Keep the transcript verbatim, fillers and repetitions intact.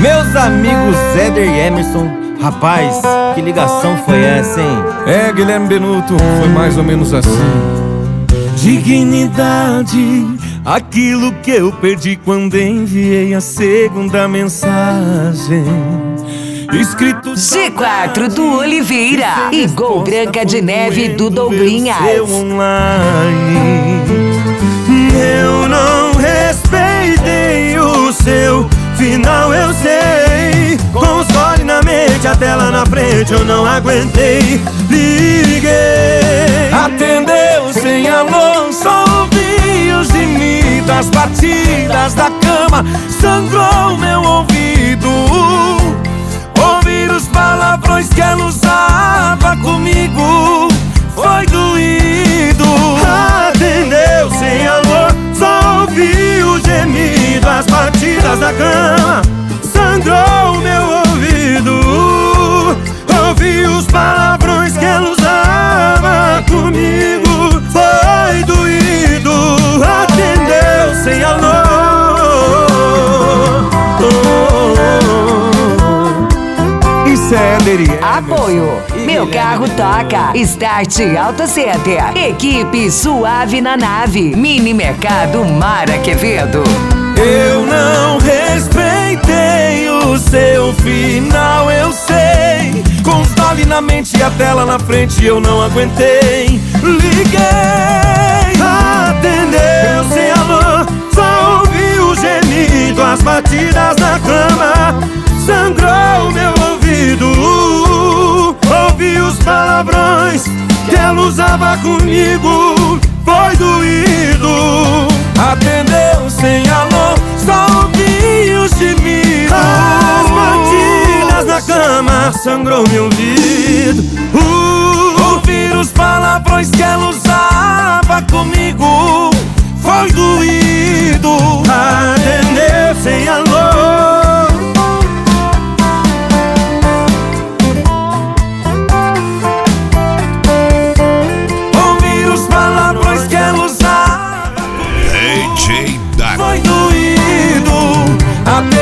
Meus amigos Éder e Emerson, rapaz, que ligação foi essa, hein? É, Guilherme Benuto, foi mais ou menos assim. Dignidade, aquilo que eu perdi quando enviei a segunda mensagem. Escrito G quatro do Oliveira e Gol Branca de Neve do Douglinhas. Online. Eu não respeitei o seu final, eu sei. Com os olhos na mente, a tela na frente, eu não aguentei. Liguei, atendeu sem alô, só ouvi os gemidos, as batidas da cama. Sangrou meu ouvido, ouvir os palavrões que ela usava comigo foi doído. Atendeu sem alô, só ouvi o gemido, as batidas da cama. Sangrou meu ouvido, ouvi os palavrões que ela usava comigo foi doído. Atendeu sem alô. Apoio, meu carro toca. Start Auto Center. Equipe Suave na Nave. Mini Mercado Mara Quevedo. Eu não respeitei o seu final, eu sei. Com os dólares na mente e a tela na frente, eu não aguentei. Liguei, atendeu sem alô, só ouvi o gemido, as batidas na cama. Sangrou meu ouvido, ouvi os palavrões que ela usava comigo foi doído. Atendeu sem alô, só ouvi os gemidos, as batidas na cama. Sangrou meu ouvido, uh, ouvir os palavrões que ela usava comigo foi doído. Atendeu sem alô. Foi doído,